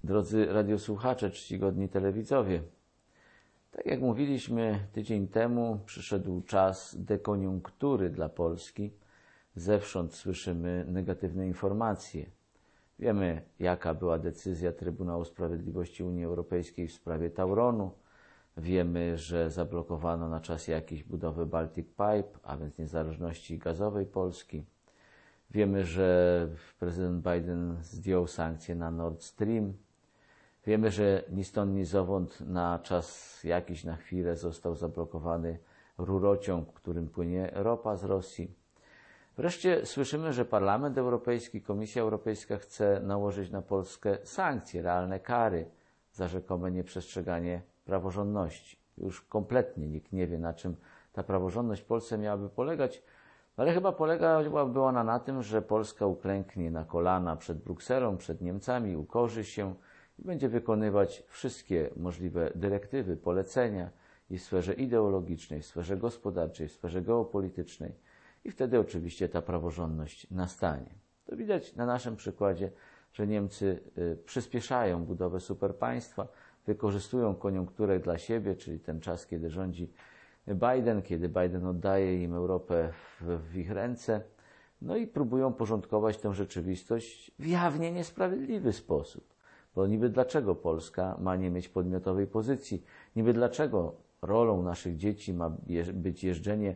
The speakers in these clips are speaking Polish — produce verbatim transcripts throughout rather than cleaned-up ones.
Drodzy radiosłuchacze, czcigodni telewidzowie, tak jak mówiliśmy tydzień temu, przyszedł czas dekoniunktury dla Polski. Zewsząd słyszymy negatywne informacje. Wiemy, jaka była decyzja Trybunału Sprawiedliwości Unii Europejskiej w sprawie Tauronu. Wiemy, że zablokowano na czas jakiś budowę Baltic Pipe, a więc niezależności gazowej Polski. Wiemy, że prezydent Biden zdjął sankcje na Nord Stream. Wiemy, że ni stąd, ni zowąd na czas jakiś, na chwilę został zablokowany rurociąg, którym płynie ropa z Rosji. Wreszcie słyszymy, że Parlament Europejski, Komisja Europejska chce nałożyć na Polskę sankcje, realne kary za rzekome nieprzestrzeganie praworządności. Już kompletnie nikt nie wie, na czym ta praworządność w Polsce miałaby polegać, ale chyba polegałaby ona na tym, że Polska uklęknie na kolana przed Brukselą, przed Niemcami, ukorzy się i będzie wykonywać wszystkie możliwe dyrektywy, polecenia i w sferze ideologicznej, w sferze gospodarczej, w sferze geopolitycznej. I wtedy oczywiście ta praworządność nastanie. To widać na naszym przykładzie, że Niemcy przyspieszają budowę superpaństwa, wykorzystują koniunkturę dla siebie, czyli ten czas, kiedy rządzi Biden, kiedy Biden oddaje im Europę w, w ich ręce, no i próbują porządkować tę rzeczywistość w jawnie niesprawiedliwy sposób. Bo niby dlaczego Polska ma nie mieć podmiotowej pozycji? Niby dlaczego rolą naszych dzieci ma być jeżdżenie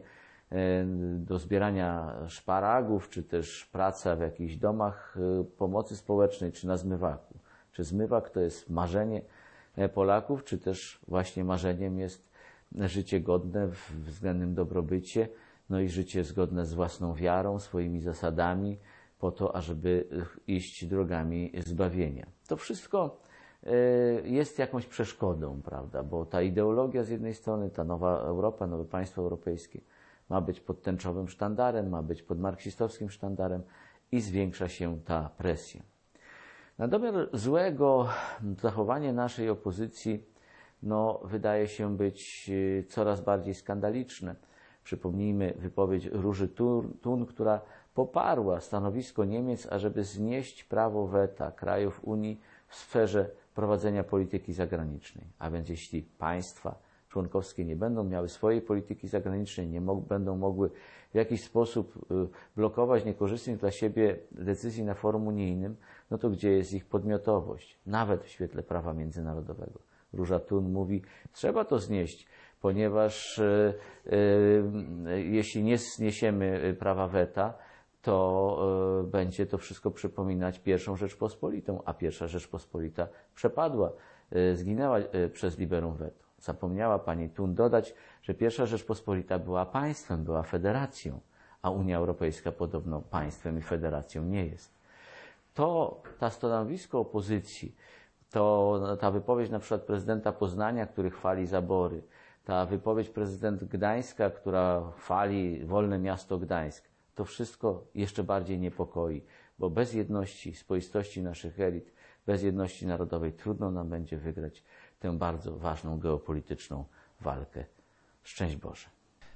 do zbierania szparagów, czy też praca w jakichś domach pomocy społecznej, czy na zmywaku? Czy zmywak to jest marzenie Polaków, czy też właśnie marzeniem jest życie godne w względnym dobrobycie, no i życie zgodne z własną wiarą, swoimi zasadami, po to, ażeby iść drogami zbawienia. To wszystko jest jakąś przeszkodą, prawda? Bo ta ideologia z jednej strony, ta nowa Europa, nowe państwo europejskie ma być pod tęczowym sztandarem, ma być pod marksistowskim sztandarem i zwiększa się ta presja. Na domiar złego zachowanie naszej opozycji no, wydaje się być coraz bardziej skandaliczne. Przypomnijmy wypowiedź Róży Thun, która poparła stanowisko Niemiec, ażeby znieść prawo weta krajów Unii w sferze prowadzenia polityki zagranicznej. A więc jeśli państwa członkowskie nie będą miały swojej polityki zagranicznej, nie mo- będą mogły w jakiś sposób y, blokować niekorzystnych dla siebie decyzji na forum unijnym, no to gdzie jest ich podmiotowość, nawet w świetle prawa międzynarodowego? Róża Thun mówi, trzeba to znieść, ponieważ y, y, jeśli nie zniesiemy prawa weta, to y, będzie to wszystko przypominać pierwszą Rzeczpospolitą, a pierwsza Rzeczpospolita przepadła, y, zginęła y, przez liberum veto. Zapomniała pani Thun dodać, że pierwsza Rzeczpospolita była państwem, była federacją, a Unia Europejska podobno państwem i federacją nie jest. To, ta stanowisko opozycji, to ta wypowiedź na przykład prezydenta Poznania, który chwali zabory, ta wypowiedź prezydent Gdańska, która chwali wolne miasto Gdańsk, to wszystko jeszcze bardziej niepokoi, bo bez jedności, spoistości naszych elit, bez jedności narodowej trudno nam będzie wygrać tę bardzo ważną geopolityczną walkę. Szczęść Boże.